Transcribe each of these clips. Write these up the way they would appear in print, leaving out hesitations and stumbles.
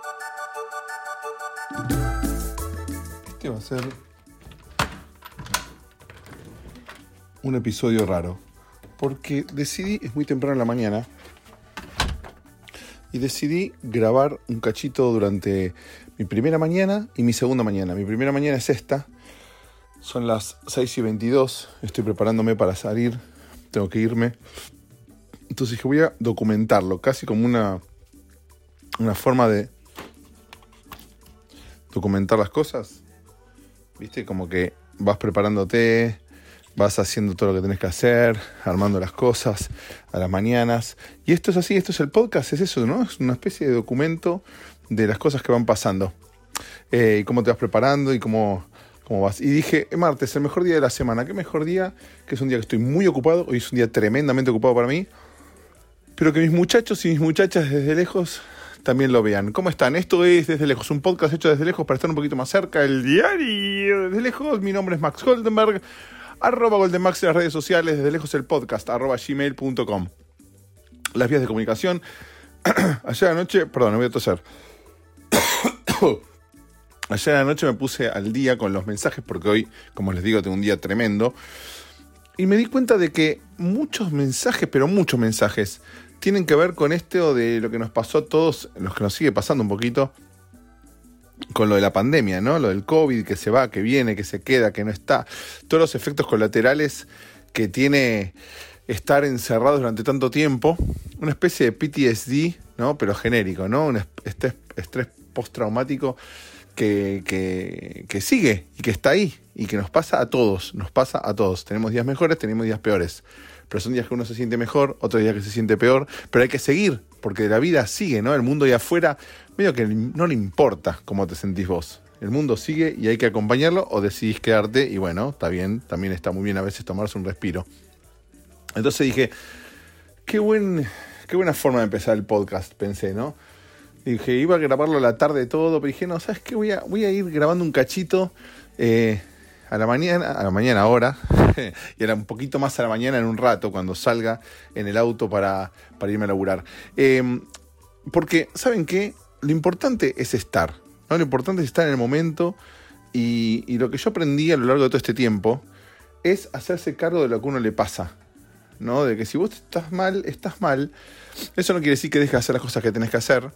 Este va a ser un episodio raro, porque es muy temprano en la mañana, y decidí grabar un cachito durante mi primera mañana y mi segunda mañana. Mi primera mañana es esta, son las 6:22, estoy preparándome para salir, tengo que irme. Entonces dije, voy a documentarlo, casi como una forma de documentar las cosas. ¿Viste? Como que vas preparándote, vas haciendo todo lo que tenés que hacer, armando las cosas a las mañanas. Y esto es así, esto es el podcast, es eso, ¿no? Es una especie de documento de las cosas que van pasando. Y cómo te vas preparando y cómo vas. Y dije, martes, el mejor día de la semana. ¿Qué mejor día? Que es un día que estoy muy ocupado. Hoy es un día tremendamente ocupado para mí. Pero que mis muchachos y mis muchachas desde lejos también lo vean. ¿Cómo están? Esto es Desde Lejos, un podcast hecho desde lejos para estar un poquito más cerca del diario Desde Lejos. Mi nombre es Max Goldenberg, @Goldenmax en las redes sociales, Desde Lejos el podcast, @gmail.com. Las vías de comunicación. Ayer anoche, perdón, no voy a toser. Ayer anoche me puse al día con los mensajes porque hoy, como les digo, tengo un día tremendo. Y me di cuenta de que muchos mensajes, pero muchos mensajes, tienen que ver con esto de lo que nos pasó a todos, los que nos sigue pasando un poquito, con lo de la pandemia, ¿no? Lo del COVID, que se va, que viene, que se queda, que no está. Todos los efectos colaterales que tiene estar encerrados durante tanto tiempo. Una especie de PTSD, ¿no? Pero genérico, ¿no? Un estrés postraumático que sigue y que está ahí y que nos pasa a todos. Tenemos días mejores, tenemos días peores. Pero son días que uno se siente mejor, otros días que se siente peor, pero hay que seguir, porque la vida sigue, ¿no? El mundo ahí afuera, medio que no le importa cómo te sentís vos. El mundo sigue y hay que acompañarlo, o decidís quedarte, y bueno, está bien, también está muy bien a veces tomarse un respiro. Entonces dije, qué buena forma de empezar el podcast, pensé, ¿no? Dije, iba a grabarlo a la tarde todo, pero dije, no, ¿sabes qué? Voy a ir grabando un cachito a la mañana ahora, y era un poquito más a la mañana en un rato, cuando salga en el auto para irme a laburar. Porque, ¿saben qué? Lo importante es estar, ¿no? Lo importante es estar en el momento, y lo que yo aprendí a lo largo de todo este tiempo es hacerse cargo de lo que a uno le pasa, ¿no? De que si vos estás mal. Eso no quiere decir que dejes de hacer las cosas que tenés que hacer,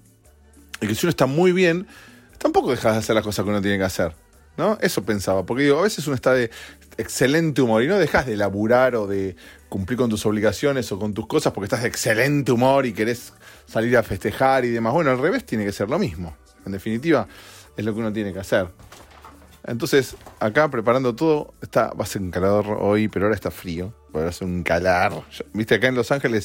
y que si uno está muy bien, tampoco dejas de hacer las cosas que uno tiene que hacer, ¿no? Eso pensaba, porque digo, a veces uno está de excelente humor y no dejas de laburar o de cumplir con tus obligaciones o con tus cosas porque estás de excelente humor y querés salir a festejar y demás. Bueno, al revés tiene que ser lo mismo. En definitiva, es lo que uno tiene que hacer. Entonces, acá preparando todo, va a ser un calor hoy, pero ahora está frío. Va a ser un calor. Viste, acá en Los Ángeles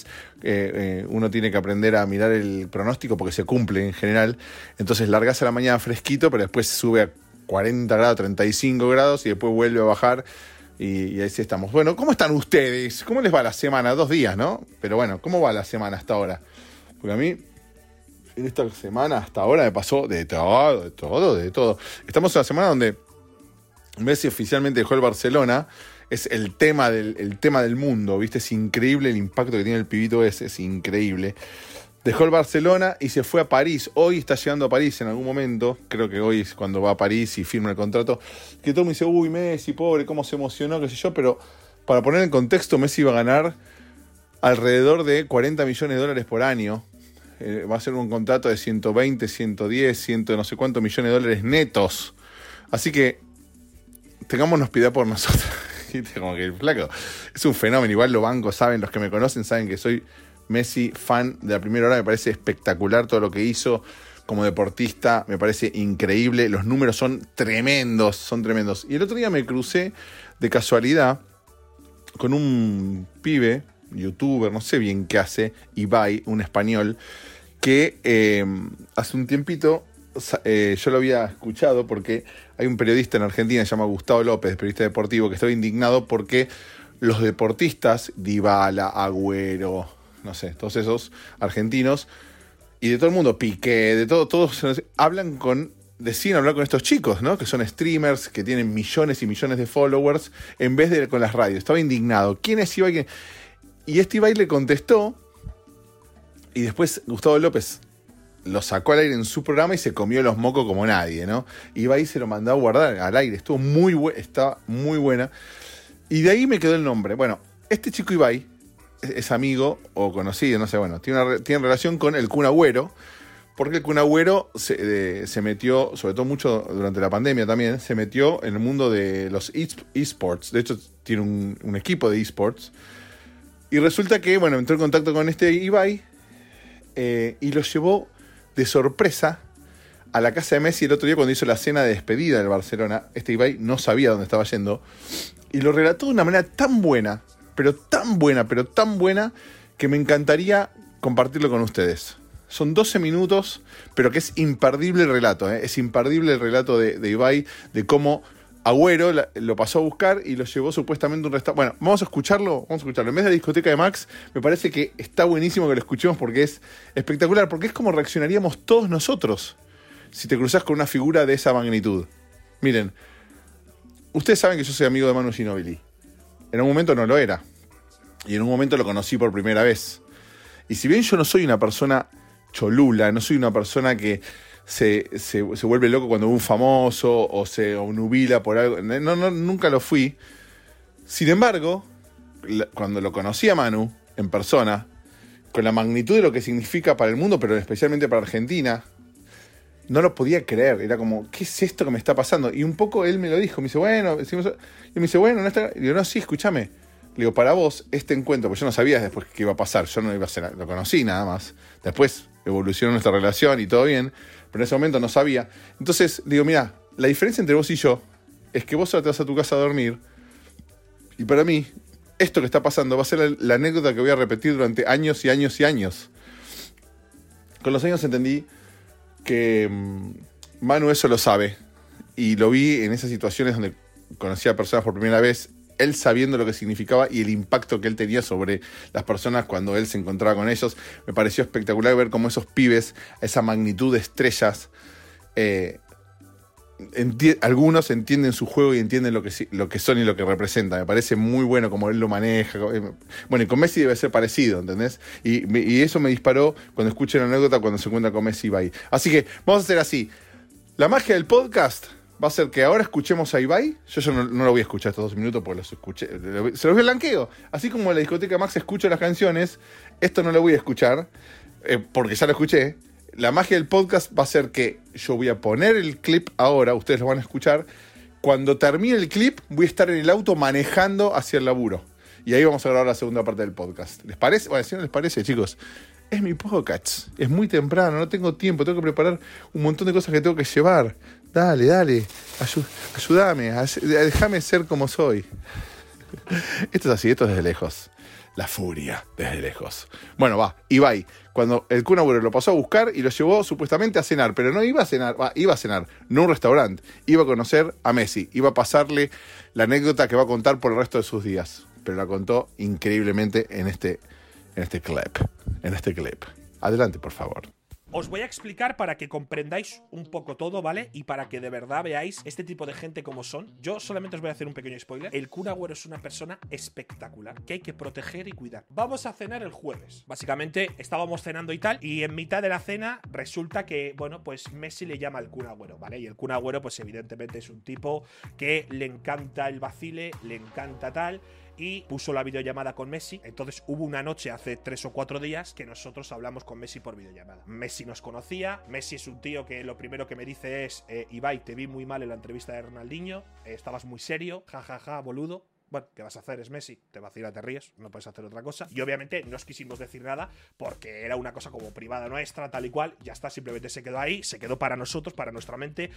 uno tiene que aprender a mirar el pronóstico porque se cumple en general. Entonces largás a la mañana fresquito, pero después sube a 40 grados, 35 grados y después vuelve a bajar. Y ahí sí estamos. Bueno, ¿cómo están ustedes? ¿Cómo les va la semana? 2 días, ¿no? Pero bueno, ¿cómo va la semana hasta ahora? Porque a mí, en esta semana hasta ahora me pasó de todo. Estamos en una semana donde Messi oficialmente dejó el Barcelona. Es el tema del mundo, ¿viste? Es increíble el impacto que tiene el pibito ese, es increíble. Dejó el Barcelona y se fue a París. Hoy está llegando a París en algún momento. Creo que hoy es cuando va a París y firma el contrato. Que todo me dice, uy, Messi, pobre, cómo se emocionó, qué sé yo. Pero para poner en contexto, Messi va a ganar alrededor de $40 millones por año. Va a ser un contrato de 120, 110, 100 no sé cuántos millones de dólares netos. Así que tengámonos piedad por nosotros. Como que el flaco es un fenómeno. Igual los bancos saben, los que me conocen saben que soy Messi fan de la primera hora. Me parece espectacular todo lo que hizo como deportista, me parece increíble. Los números son tremendos. Y el otro día me crucé de casualidad con un pibe, youtuber, no sé bien qué hace, Ibai, un español, que hace un tiempito yo lo había escuchado porque hay un periodista en Argentina que se llama Gustavo López, periodista deportivo, que estaba indignado porque los deportistas, Dybala, Agüero, no sé, todos esos argentinos, y de todo el mundo, Piqué, de todos deciden hablar con estos chicos, ¿no? Que son streamers, que tienen millones y millones de followers, en vez de con las radios. Estaba indignado. ¿Quién es Ibai? Y este Ibai le contestó, y después Gustavo López lo sacó al aire en su programa y se comió los mocos como nadie, ¿no? Ibai se lo mandó a guardar al aire, estaba muy buena. Y de ahí me quedó el nombre. Bueno, este chico Ibai es amigo o conocido, no sé, bueno, tiene relación con el Kun Agüero, porque el Kun Agüero se metió, sobre todo mucho durante la pandemia también, se metió en el mundo de los esports. De hecho, tiene un equipo de esports. Y resulta que, bueno, entró en contacto con este Ibai y lo llevó de sorpresa a la casa de Messi el otro día cuando hizo la cena de despedida del Barcelona. Este Ibai no sabía dónde estaba yendo. Y lo relató de una manera tan buena, pero tan buena, que me encantaría compartirlo con ustedes. Son 12 minutos, pero que es imperdible el relato. Es imperdible el relato de Ibai, de cómo Agüero lo pasó a buscar y lo llevó supuestamente a un restaurante. Bueno, vamos a escucharlo. En vez de la discoteca de Max, me parece que está buenísimo que lo escuchemos porque es espectacular, porque es como reaccionaríamos todos nosotros si te cruzás con una figura de esa magnitud. Miren, ustedes saben que yo soy amigo de Manu Ginóbili. En un momento no lo era. Y en un momento lo conocí por primera vez. Y si bien yo no soy una persona cholula, no soy una persona que se vuelve loco cuando ve un famoso o se obnubila por algo. No, nunca lo fui. Sin embargo, cuando lo conocí a Manu en persona, con la magnitud de lo que significa para el mundo, pero especialmente para Argentina, no lo podía creer. Era como, ¿qué es esto que me está pasando? Y un poco él me lo dijo. Me dice, bueno, no está. Y digo, no, sí, escúchame. Le digo, para vos, este encuentro, porque yo no sabía después qué iba a pasar. Yo no iba a hacer, lo conocí nada más. Después evolucionó nuestra relación y todo bien, pero en ese momento no sabía. Entonces, digo, mira, la diferencia entre vos y yo es que vos ahora te vas a tu casa a dormir. Y para mí, esto que está pasando va a ser la anécdota que voy a repetir durante años y años y años. Con los años entendí que Manu eso lo sabe. Y lo vi en esas situaciones donde conocí a personas por primera vez, él sabiendo lo que significaba y el impacto que él tenía sobre las personas cuando él se encontraba con ellos. Me pareció espectacular ver cómo esos pibes, esa magnitud de estrellas, algunos entienden su juego y entienden lo que son y lo que representan. Me parece muy bueno como él lo maneja. Bueno, y con Messi debe ser parecido, ¿entendés? Y eso me disparó cuando escuché la anécdota cuando se encuentra con Messi y Ibai. Así que vamos a hacer así. La magia del podcast va a ser que ahora escuchemos a Ibai. Yo no lo voy a escuchar estos 2 minutos porque los escuché. Se los voy a blanqueo. Así como en la discoteca Max escucho las canciones, esto no lo voy a escuchar porque ya lo escuché. La magia del podcast va a ser que yo voy a poner el clip ahora, ustedes lo van a escuchar. Cuando termine el clip, voy a estar en el auto manejando hacia el laburo. Y ahí vamos a grabar la segunda parte del podcast. ¿Les parece? Bueno, si no les parece, chicos, es mi podcast. Es muy temprano, no tengo tiempo, tengo que preparar un montón de cosas que tengo que llevar. Dale, ayúdame, déjame ser como soy. Esto es así, esto es desde lejos. La furia desde lejos. Bueno, va, Ibai, cuando el Kun Agüero lo pasó a buscar y lo llevó supuestamente a cenar, pero no iba a cenar, iba a cenar, no a un restaurante, iba a conocer a Messi, iba a pasarle la anécdota que va a contar por el resto de sus días, pero la contó increíblemente en este clip. Adelante, por favor. Os voy a explicar para que comprendáis un poco todo, ¿vale? Y para que de verdad veáis este tipo de gente como son. Yo solamente os voy a hacer un pequeño spoiler. El Kun Agüero es una persona espectacular, que hay que proteger y cuidar. Vamos a cenar el jueves. Básicamente, estábamos cenando y tal, y en mitad de la cena resulta que, bueno, pues Messi le llama al Kun Agüero, ¿vale? Y el Kun Agüero, pues evidentemente es un tipo que le encanta el vacile, le encanta tal, y puso la videollamada con Messi. Entonces hubo una noche hace 3 o 4 días que nosotros hablamos con Messi por videollamada. Messi nos conocía. Messi es un tío que lo primero que me dice es Ibai, te vi muy mal en la entrevista de Ronaldinho, estabas muy serio, jajaja, boludo. Bueno, ¿qué vas a hacer? Es Messi, te vacilas, te ríes, no puedes hacer otra cosa. Y obviamente no os quisimos decir nada porque era una cosa como privada nuestra, tal y cual. Ya está, simplemente se quedó ahí, se quedó para nosotros, para nuestra mente,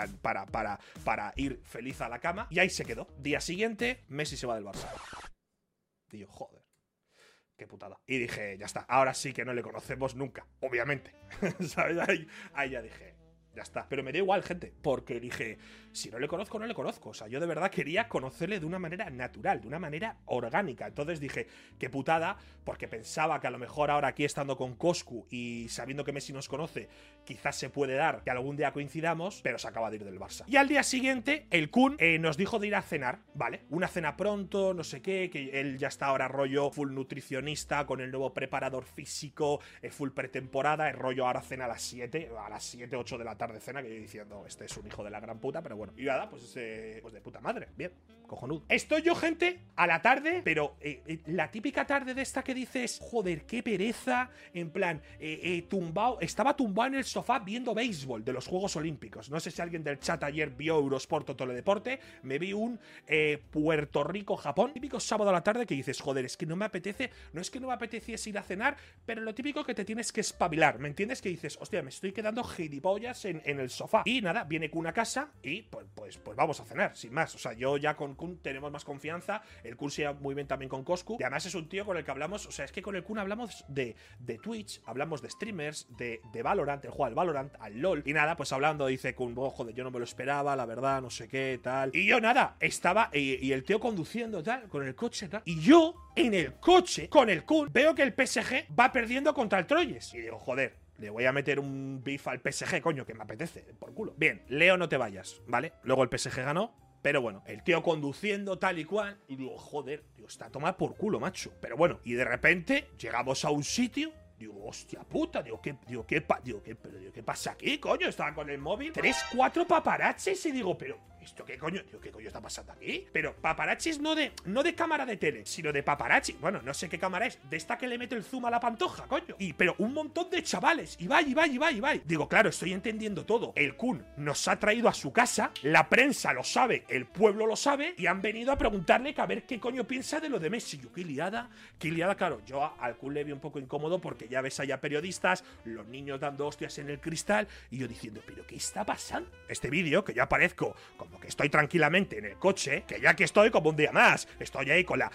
para ir feliz a la cama. Y ahí se quedó. Día siguiente, Messi se va del Barça. Y yo, joder, qué putada. Y dije, ya está, ahora sí que no le conocemos nunca, obviamente. ¿Sabes? Ahí ya dije, ya está. Pero me da igual, gente, porque dije, si no le conozco, no le conozco. O sea, yo de verdad quería conocerle de una manera natural, de una manera orgánica. Entonces dije, qué putada, porque pensaba que a lo mejor ahora aquí estando con Coscu y sabiendo que Messi nos conoce, quizás se puede dar que algún día coincidamos, pero se acaba de ir del Barça. Y al día siguiente, el Kun nos dijo de ir a cenar, ¿vale? Una cena pronto, no sé qué, que él ya está ahora rollo full nutricionista, con el nuevo preparador físico, full pretemporada, el rollo ahora cena a las 7, 8 de la tarde cena, que yo diciendo, este es un hijo de la gran puta, pero bueno. Y nada, pues de puta madre, bien, cojonudo. Estoy yo, gente, a la tarde, pero la típica tarde de esta que dices, joder, qué pereza, en plan, tumbado, estaba tumbado en el sofá viendo béisbol de los Juegos Olímpicos. No sé si alguien del chat ayer vio Eurosport o Teledeporte, me vi un Puerto Rico-Japón, típico sábado a la tarde que dices, joder, es que no me apetece, no es que no me apeteciese ir a cenar, pero lo típico que te tienes que espabilar, ¿me entiendes? Que dices, hostia, me estoy quedando gilipollas en el sofá. Y nada, viene Kun a casa y pues vamos a cenar, sin más. O sea, yo ya con Kun tenemos más confianza, el Kun se lleva muy bien también con Coscu, y además es un tío con el que hablamos, o sea, es que con el Kun hablamos de Twitch, hablamos de streamers, de Valorant, el juego al Valorant, al LOL, y nada, pues hablando, dice Kun, oh, joder, yo no me lo esperaba, la verdad, no sé qué, tal. Y yo nada, estaba, y el tío conduciendo, tal, con el coche, tal, y yo, en el coche, con el Kun, veo que el PSG va perdiendo contra el Troyes. Y digo, joder, le voy a meter un beef al PSG, coño, que me apetece, por culo. Bien, Leo, no te vayas, ¿vale? Luego el PSG ganó, pero bueno, el tío conduciendo tal y cual, y digo, joder, tío, está a tomar por culo, macho. Pero bueno, y de repente llegamos a un sitio, digo, hostia puta, ¿qué pasa aquí, coño? Estaba con el móvil, 3, 4 paparazzis y digo, pero ¿esto qué coño? Digo, ¿qué coño está pasando aquí? Pero paparazzis no de cámara de tele, sino de paparazzi. Bueno, no sé qué cámara es, de esta que le mete el zoom a la pantoja, coño. Pero un montón de chavales, y va. Digo, claro, estoy entendiendo todo. El Kun nos ha traído a su casa, la prensa lo sabe, el pueblo lo sabe, y han venido a preguntarle que a ver qué coño piensa de lo de Messi. Yo, qué liada, claro. Yo al Kun le vi un poco incómodo porque ya ves allá periodistas, los niños dando hostias en el cristal, y yo diciendo, ¿pero qué está pasando? Este vídeo, que yo aparezco como que estoy tranquilamente en el coche, que ya que estoy como un día más, estoy ahí con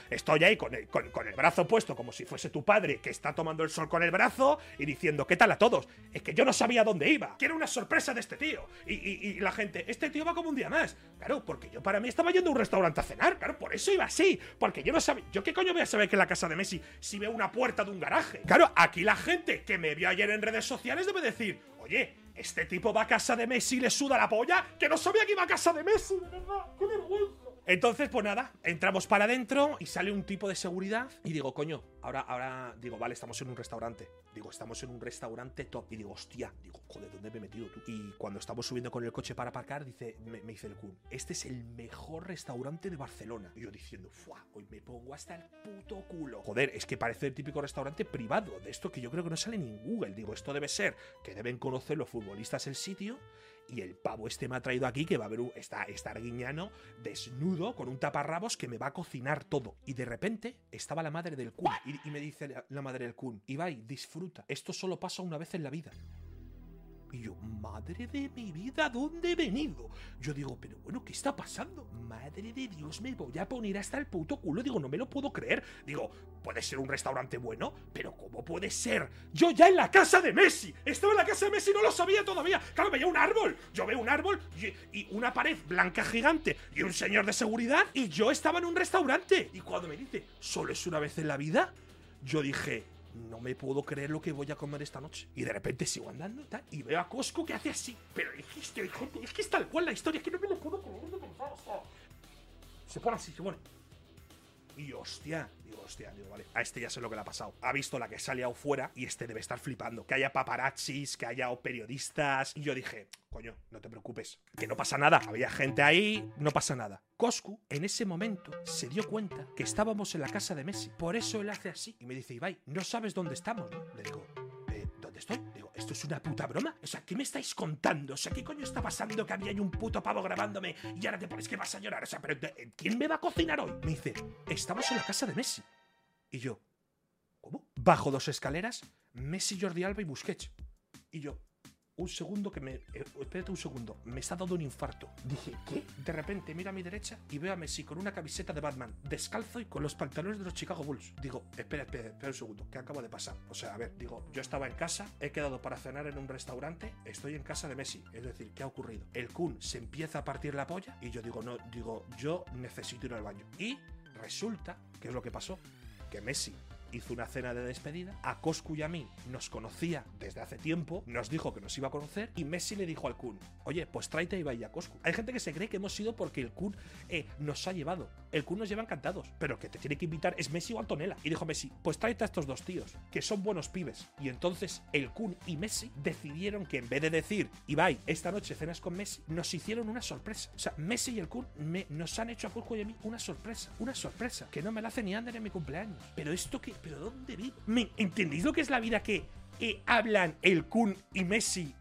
el brazo puesto como si fuese tu padre que está tomando el sol con el brazo y diciendo, ¿qué tal a todos? Es que yo no sabía dónde iba, que era una sorpresa de este tío. Y la gente, este tío va como un día más. Claro, porque yo para mí estaba yendo a un restaurante a cenar, claro, por eso iba así, porque yo no sabía, ¿yo qué coño voy a saber que en la casa de Messi si veo una puerta de un garaje? Claro, aquí la gente que me vio ayer en redes sociales debe decir, oye, este tipo va a casa de Messi y le suda la polla, que no sabía que iba a casa de Messi, de verdad, qué vergüenza. Entonces, pues nada, entramos para adentro y sale un tipo de seguridad y digo, coño, ahora digo, vale, estamos en un restaurante. Digo, estamos en un restaurante top. Y digo, hostia, digo, joder, ¿dónde me he metido tú? Y cuando estamos subiendo con el coche para aparcar, me dice el Kun, este es el mejor restaurante de Barcelona. Y yo diciendo, fuah, hoy me pongo hasta el puto culo. Joder, es que parece el típico restaurante privado, de esto que yo creo que no sale ni en Google. Digo, esto debe ser que deben conocer los futbolistas el sitio. Y el pavo este me ha traído aquí que va a haber está Arguiñano desnudo con un taparrabos que me va a cocinar todo. Y de repente estaba la madre del Kun y me dice la madre del Kun, Ibai, disfruta, esto solo pasa una vez en la vida. Y yo, madre de mi vida, ¿dónde he venido? Yo digo, pero bueno, ¿qué está pasando? Madre de Dios, me voy a poner hasta el puto culo. Digo, no me lo puedo creer. Digo, puede ser un restaurante bueno, pero ¿cómo puede ser? Yo ya en la casa de Messi. Estaba en la casa de Messi, no lo sabía todavía. Claro, veía un árbol. Yo veo un árbol y una pared blanca gigante y un señor de seguridad. Y yo estaba en un restaurante. Y cuando me dice, ¿solo es una vez en la vida? Yo dije, no me puedo creer lo que voy a comer esta noche. Y de repente sigo andando tal, y veo a Coscu que hace así. Pero es que es tal cual la historia, es que no me lo puedo creer de verdad. Se pone así, se pone. Y hostia, digo, vale, a este ya sé lo que le ha pasado. Ha visto la que se ha liado fuera y este debe estar flipando. Que haya paparazzis, que haya periodistas. Y yo dije, coño, no te preocupes, que no pasa nada. Había gente ahí, no pasa nada. Coscu, en ese momento, se dio cuenta que estábamos en la casa de Messi. Por eso él hace así. Y me dice, Ibai, no sabes dónde estamos, ¿no? Le digo, ¿dónde estoy? Digo, ¿esto es una puta broma? O sea, ¿qué me estáis contando? O sea, ¿qué coño está pasando que había ahí un puto pavo grabándome y ahora te pones que vas a llorar? O sea, pero ¿quién me va a cocinar hoy? Me dice, estamos en la casa de Messi. Y yo, ¿cómo? Bajo 2 escaleras, Messi, Jordi Alba y Busquets. Y yo, un segundo que me... espérate un segundo, me está dando un infarto. Dije, ¿qué? De repente miro a mi derecha y veo a Messi con una camiseta de Batman, descalzo y con los pantalones de los Chicago Bulls. Digo, espera un segundo, ¿qué acaba de pasar? O sea, a ver, digo, yo estaba en casa, he quedado para cenar en un restaurante, estoy en casa de Messi. Es decir, ¿qué ha ocurrido? El Kun se empieza a partir la polla y yo digo, no, digo, yo necesito ir al baño. Y resulta, ¿qué es lo que pasó? Que Messi hizo una cena de despedida. A Coscu y a mí nos conocía desde hace tiempo, nos dijo que nos iba a conocer y Messi le dijo al Kun, oye, pues tráete a Ibai y a Coscu. Hay gente que se cree que hemos ido porque el Kun nos ha llevado. El Kun nos lleva encantados, pero que te tiene que invitar es Messi o Antonella. Y dijo Messi, pues tráete a estos dos tíos, que son buenos pibes. Y entonces el Kun y Messi decidieron que en vez de decir, Ibai, esta noche cenas con Messi, nos hicieron una sorpresa. O sea, Messi y el Kun nos han hecho a Coscu y a mí una sorpresa, que no me la hace ni Ander en mi cumpleaños. Pero esto que, pero ¿dónde vivo? ¿Entendéis lo que es la vida que hablan el Kun y Messi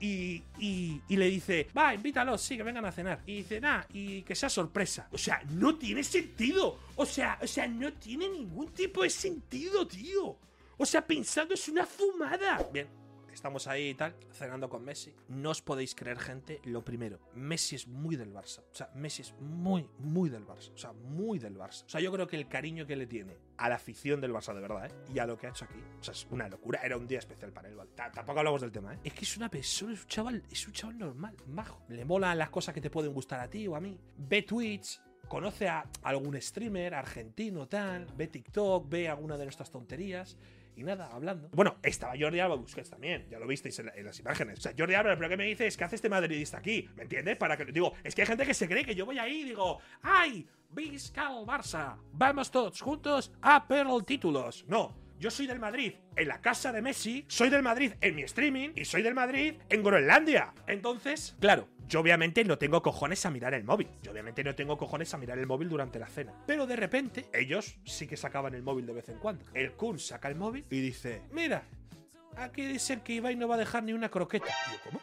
y le dice, va, invítalos, sí, que vengan a cenar? Y dice, y que sea sorpresa. O sea, no tiene sentido. O sea, no tiene ningún tipo de sentido, tío. O sea, pensando es una fumada. Bien. Estamos ahí y tal, cenando con Messi. No os podéis creer, gente, lo primero. Messi es muy del Barça. O sea, Messi es muy del Barça. O sea, muy del Barça. O sea, yo creo que el cariño que le tiene a la afición del Barça de verdad, y a lo que ha hecho aquí, o sea, es una locura. Era un día especial para él, ¿vale? Tampoco hablamos del tema, Es que es una persona, es un chaval normal, majo. Le molan las cosas que te pueden gustar a ti o a mí. Ve Twitch, conoce a algún streamer argentino, tal, ve TikTok, ve alguna de nuestras tonterías. Y nada, hablando. Bueno, estaba Jordi Alba Busquets también, ya lo visteis en las imágenes. O sea, Jordi Alba, pero ¿qué me dices? ¿Qué hace este madridista aquí? ¿Me entiendes? Para que digo, es que hay gente que se cree que yo voy ahí y digo, ¡ay! ¡Visca el Barça! ¡Vamos todos juntos a por títulos! No. Yo soy del Madrid en la casa de Messi, soy del Madrid en mi streaming y soy del Madrid en Groenlandia. Entonces, claro, yo obviamente no tengo cojones a mirar el móvil. Yo obviamente no tengo cojones a mirar el móvil durante la cena. Pero de repente, ellos sí que sacaban el móvil de vez en cuando. El Kun saca el móvil y dice, mira, aquí dicen que Ibai no va a dejar ni una croqueta. Y yo, ¿cómo?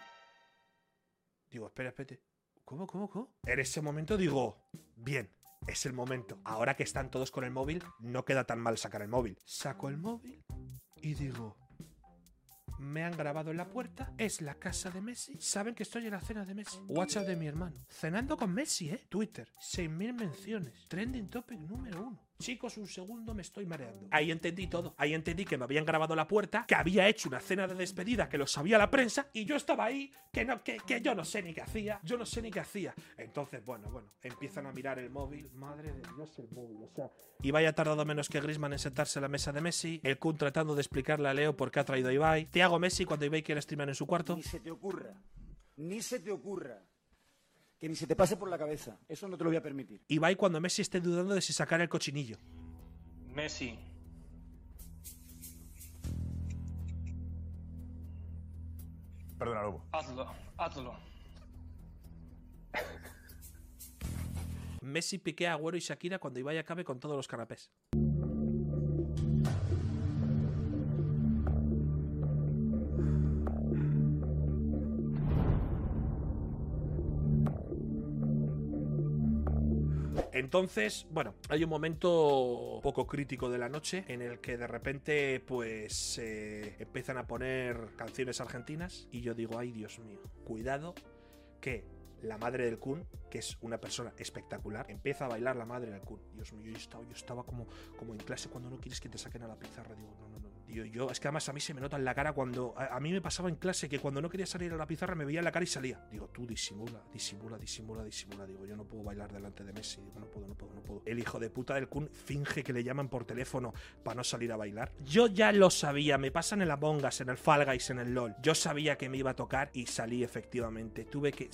Digo, espérate. ¿Cómo? En ese momento digo, bien. Es el momento. Ahora que están todos con el móvil, no queda tan mal sacar el móvil. Saco el móvil y digo, me han grabado en la puerta, es la casa de Messi, saben que estoy en la cena de Messi. WhatsApp de mi hermano, cenando con Messi, Twitter, 6.000 menciones, trending topic número 1. Chicos, un segundo, me estoy mareando. Ahí entendí todo. Ahí entendí que me habían grabado la puerta, que había hecho una cena de despedida, que lo sabía la prensa, y yo estaba ahí, que yo no sé ni qué hacía. Entonces, bueno, empiezan a mirar el móvil. Madre de Dios, el móvil, o sea. Ibai ha tardado menos que Griezmann en sentarse a la mesa de Messi. El Kun tratando de explicarle a Leo por qué ha traído a Ibai. Thiago Messi cuando Ibai quiere streamear en su cuarto. Ni se te ocurra. Que ni se te pase por la cabeza. Eso no te lo voy a permitir. Ibai cuando Messi esté dudando de si sacar el cochinillo. Messi. Perdona, Lobo. Hazlo. Messi, Piqué, Agüero y Shakira cuando Ibai acabe con todos los canapés. Entonces, bueno, hay un momento poco crítico de la noche en el que de repente pues empiezan a poner canciones argentinas y yo digo, ay Dios mío, cuidado que la madre del Kun, que es una persona espectacular, empieza a bailar la madre del Kun. Dios mío, yo estaba como en clase cuando no quieres que te saquen a la pizarra. Digo, no. Yo, es que además a mí se me nota en la cara cuando... A mí me pasaba en clase que cuando no quería salir a la pizarra me veía en la cara y salía. Digo, tú disimula. Digo, yo no puedo bailar delante de Messi. Digo, no puedo. El hijo de puta del Kun finge que le llaman por teléfono para no salir a bailar. Yo ya lo sabía, me pasan en el Among Us, en el Fall Guys, en el LOL. Yo sabía que me iba a tocar y salí efectivamente. Tuve que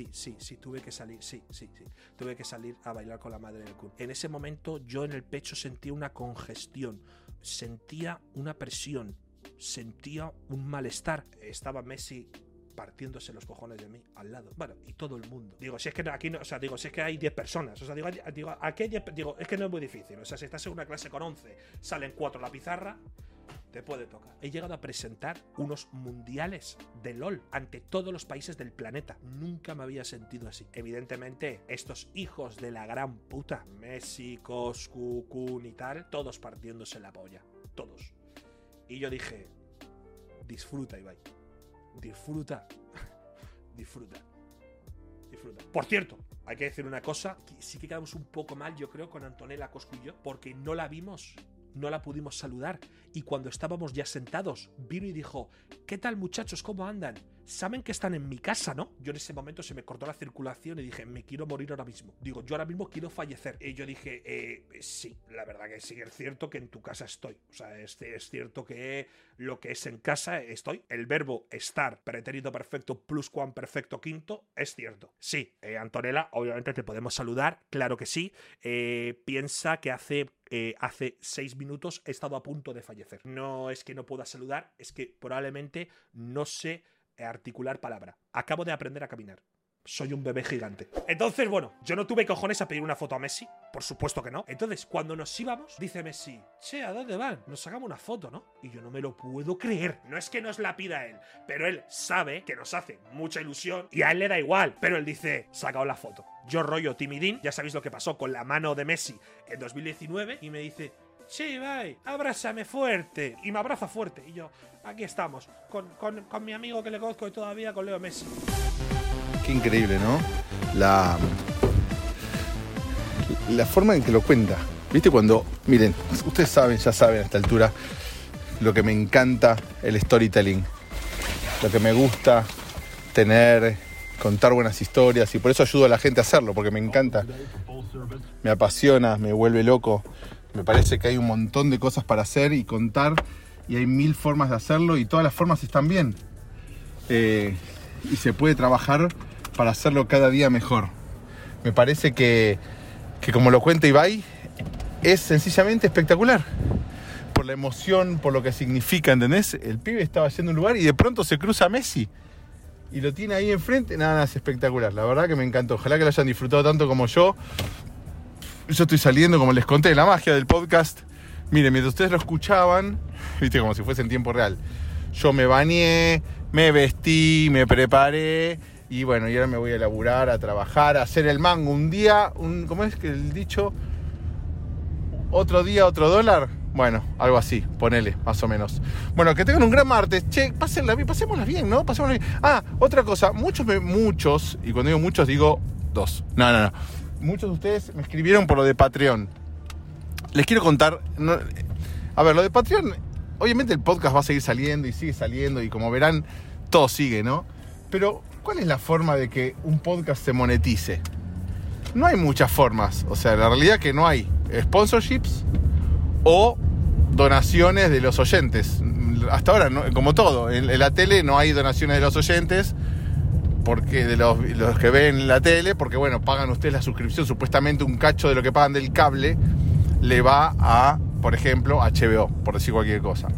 salir a bailar con la madre del Kun. En ese momento yo en el pecho sentía una congestión, sentía una presión, sentía un malestar. Estaba Messi partiéndose los cojones de mí al lado. Bueno, y todo el mundo. Digo, si es que aquí no, o sea, digo, si es que hay 10 personas. O sea, digo, aquí hay 10, digo, es que no es muy difícil. O sea, si estás en una clase con 11, salen 4 a la pizarra, te puede tocar. He llegado a presentar unos mundiales de LOL ante todos los países del planeta. Nunca me había sentido así. Evidentemente, estos hijos de la gran puta, Messi, Coscu, Kun y tal, todos partiéndose la polla. Todos. Y yo dije, disfruta, Ibai. Disfruta. Por cierto, hay que decir una cosa, que sí que quedamos un poco mal, yo creo, con Antonella, Coscu y yo, porque no la vimos. No la pudimos saludar y cuando estábamos ya sentados vino y dijo, ¿qué tal muchachos? ¿Cómo andan? saben que están en mi casa, ¿no? Yo en ese momento se me cortó la circulación y dije, me quiero morir ahora mismo. Digo, yo ahora mismo quiero fallecer. Y yo dije, sí, la verdad que sí, es cierto que en tu casa estoy. O sea, es cierto que lo que es en casa estoy. El verbo estar, pretérito perfecto, pluscuamperfecto quinto, es cierto. Sí, Antonella, obviamente te podemos saludar, claro que sí. Piensa que hace 6 minutos he estado a punto de fallecer. No es que no pueda saludar, es que probablemente no sé articular palabra. Acabo de aprender a caminar. Soy un bebé gigante. Entonces, bueno, yo no tuve cojones a pedir una foto a Messi. Por supuesto que no. Entonces, cuando nos íbamos, dice Messi, che, ¿a dónde van? Nos sacamos una foto, ¿no? Y yo no me lo puedo creer. No es que nos la pida él, pero él sabe que nos hace mucha ilusión y a él le da igual. Pero él dice, sacaos la foto. Yo rollo timidín, ya sabéis lo que pasó con la mano de Messi en 2019 y me dice, che, Ibai, abrázame fuerte. Y me abraza fuerte. Y yo, aquí estamos, con mi amigo que le conozco todavía, con Leo Messi. Qué increíble, ¿no? La forma en que lo cuenta. ¿Viste cuando, miren, ustedes saben, ya saben a esta altura, lo que me encanta el storytelling, lo que me gusta contar buenas historias, y por eso ayudo a la gente a hacerlo, porque me encanta, me apasiona, me vuelve loco, me parece que hay un montón de cosas para hacer y contar, y hay 1000 formas de hacerlo, y todas las formas están bien, y se puede trabajar para hacerlo cada día mejor. Me parece que como lo cuenta Ibai, es sencillamente espectacular. Por la emoción, por lo que significa, ¿entendés? El pibe estaba yendo a un lugar y de pronto se cruza Messi. Y lo tiene ahí enfrente. Nada, es espectacular. La verdad que me encantó. Ojalá que lo hayan disfrutado tanto como yo. Yo estoy saliendo, como les conté, la magia del podcast. Miren, mientras ustedes lo escuchaban, viste, como si fuese en tiempo real. Yo me bañé, me vestí, me preparé. Y bueno, y ahora me voy a laburar, a trabajar, a hacer el mango. Un día, ¿cómo es que el dicho? Otro día, otro dólar. Bueno, algo así, ponele, más o menos. Bueno, que tengan un gran martes. Che, pasémosla bien, ¿no? Pasémosla bien. Ah, otra cosa, muchos, y cuando digo muchos digo 2. No. Muchos de ustedes me escribieron por lo de Patreon. Les quiero contar. A ver, lo de Patreon, obviamente el podcast va a seguir saliendo y sigue saliendo, y como verán, todo sigue, ¿no? Pero, ¿cuál es la forma de que un podcast se monetice? No hay muchas formas. O sea, la realidad es que no hay sponsorships o donaciones de los oyentes. Hasta ahora, ¿no? Como todo, en la tele no hay donaciones de los oyentes, porque de los que ven la tele, porque bueno, pagan ustedes la suscripción, supuestamente un cacho de lo que pagan del cable le va a, por ejemplo, HBO, por decir cualquier cosa.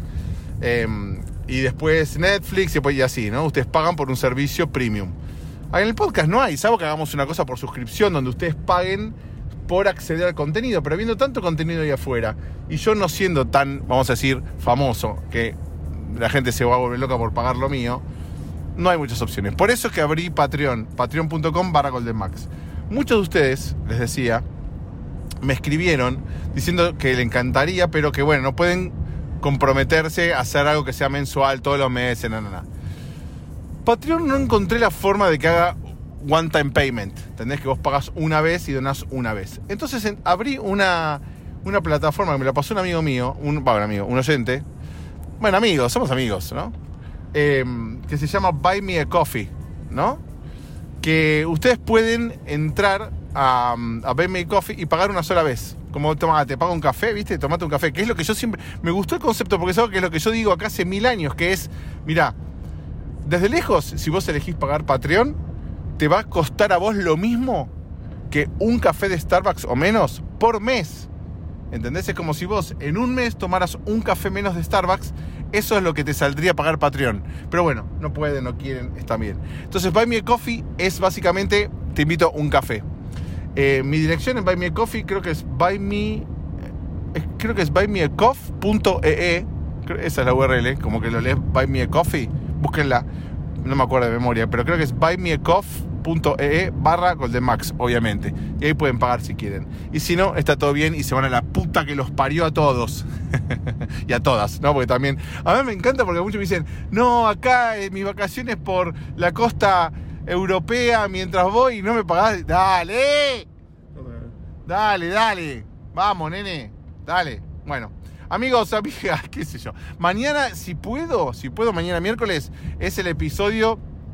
Y después Netflix y así, ¿no? Ustedes pagan por un servicio premium. En el podcast no hay, salvo que hagamos una cosa por suscripción, donde ustedes paguen por acceder al contenido, pero habiendo tanto contenido ahí afuera, y yo no siendo tan, vamos a decir, famoso, que la gente se va a volver loca por pagar lo mío, no hay muchas opciones. Por eso es que abrí Patreon, patreon.com/GoldenMax. Muchos de ustedes, les decía, me escribieron diciendo que le encantaría, pero que bueno, no pueden comprometerse a hacer algo que sea mensual todos los meses, no. Patreon no encontré la forma de que haga one time payment, ¿entendés? Que vos pagás una vez y donás una vez. Entonces abrí una plataforma que me la pasó un amigo mío, un oyente, bueno, amigos, somos amigos, ¿no? Que se llama Buy Me a Coffee, ¿no? Que ustedes pueden entrar a Buy Me a Coffee y pagar una sola vez. Como, te pago un café, ¿viste? Tomate un café, que es lo que yo siempre... Me gustó el concepto, porque es algo que es lo que yo digo acá hace 1000 años, que es, mirá, desde lejos, si vos elegís pagar Patreon, te va a costar a vos lo mismo que un café de Starbucks o menos por mes. ¿Entendés? Es como si vos en un mes tomaras un café menos de Starbucks. Eso es lo que te saldría pagar Patreon. Pero bueno, no pueden, no quieren, está bien. Entonces, Buy Me a Coffee es básicamente, te invito a un café. Mi dirección en Buy Me a Coffee creo que es buymeacoff.ee. Esa es la URL, como que lo lees Buy Me a Coffee. Búsquenla, no me acuerdo de memoria, pero creo que es buymeacoff.ee/GoldenMax, obviamente. Y ahí pueden pagar si quieren. Y si no, está todo bien y se van a la puta que los parió a todos. Y a todas, ¿no? Porque también, a mí me encanta porque muchos me dicen, no, acá mis vacaciones por la costa europea mientras voy y no me pagás. ¡Dale! Dale. Vamos, nene. Dale. Bueno. Amigos, amigas, qué sé yo. Mañana, si puedo, mañana miércoles, es el episodio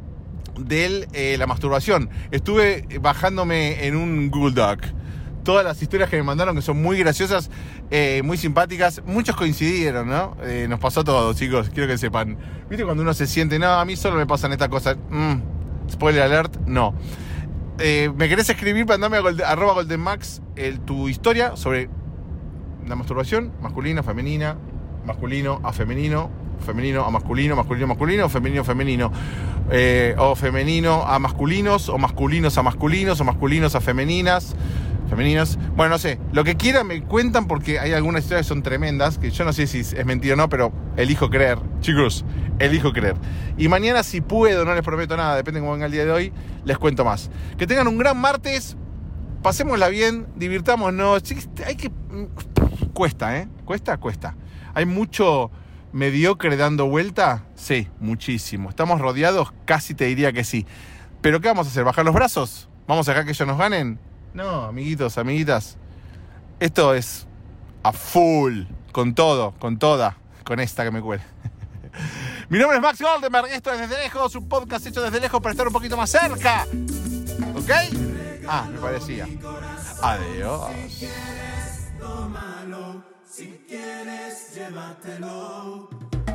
de la masturbación. Estuve bajándome en un Google Doc todas las historias que me mandaron, que son muy graciosas, muy simpáticas. Muchos coincidieron, ¿no? Nos pasó a todos, chicos, quiero que sepan. ¿Viste cuando uno se siente, no, a mí solo me pasan estas cosas? Spoiler alert, no. ¿Me querés escribir? Mandame a @goldenmax tu historia sobre la masturbación, masculina, femenina, masculino a femenino, femenino a masculino, masculino a masculino, femenino a femenino, o femenino a masculinos, o masculinos a masculinos, o masculinos a femeninas. Bueno, no sé, lo que quieran me cuentan, porque hay algunas historias que son tremendas, que yo no sé si es mentira o no, pero elijo creer, chicos, elijo creer. Y mañana, si puedo, no les prometo nada, depende de cómo venga el día de hoy, les cuento más. Que tengan un gran martes, pasémosla bien, divirtámonos. Hay que... Cuesta, cuesta. Hay mucho mediocre dando vuelta, sí, muchísimo. Estamos rodeados, casi te diría que sí. Pero ¿qué vamos a hacer? ¿Bajar los brazos? ¿Vamos a dejar que ellos nos ganen? No, amiguitos, amiguitas. Esto es a full, con todo, con toda, con esta que me cuele. Mi nombre es Max Goldenberg, esto es Desde Lejos, un podcast hecho desde lejos para estar un poquito más cerca. ¿Ok? Me parecía. Adiós. Si quieres, llévatelo.